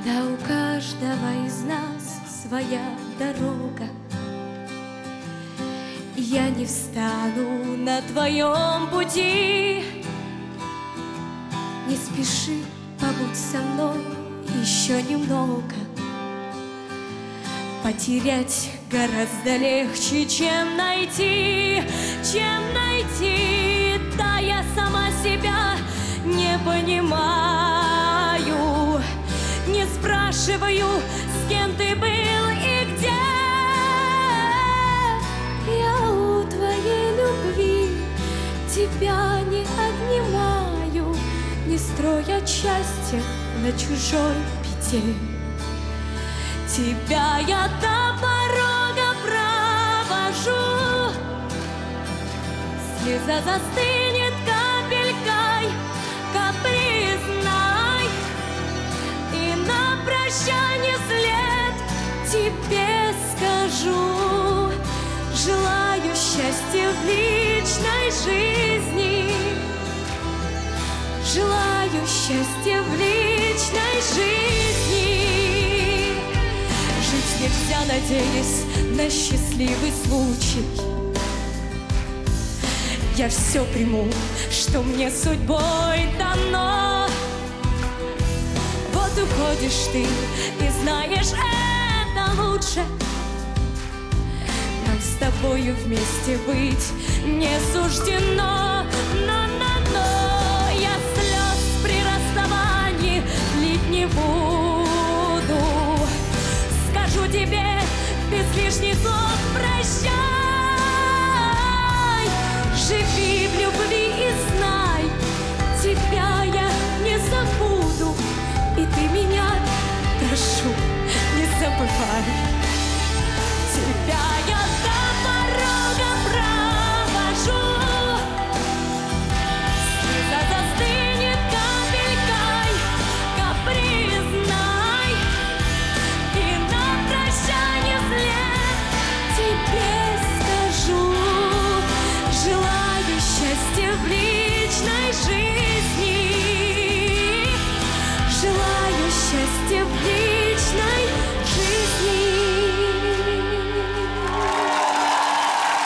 Да у каждого из нас своя дорога. Я не встану на твоем пути. Не спеши, побудь со мной еще немного. Потерять гораздо легче, чем найти, Да, я сама себя не понимаю, не спрашиваю, с кем ты был и где. Я у твоей любви тебя не отнимаю, не строя счастье на чужой беде. Тебя я до порога провожу, слеза застынет капелькой капризной, и на прощание вслед тебе скажу: желаю счастья в личной жизни, желаю счастья в личной жизни. Жить нельзя, надеясь на счастливый случай. Я все приму, что мне судьбой дано. Вот уходишь ты, и знаешь, это лучше. Нам с тобою вместе быть не суждено. Но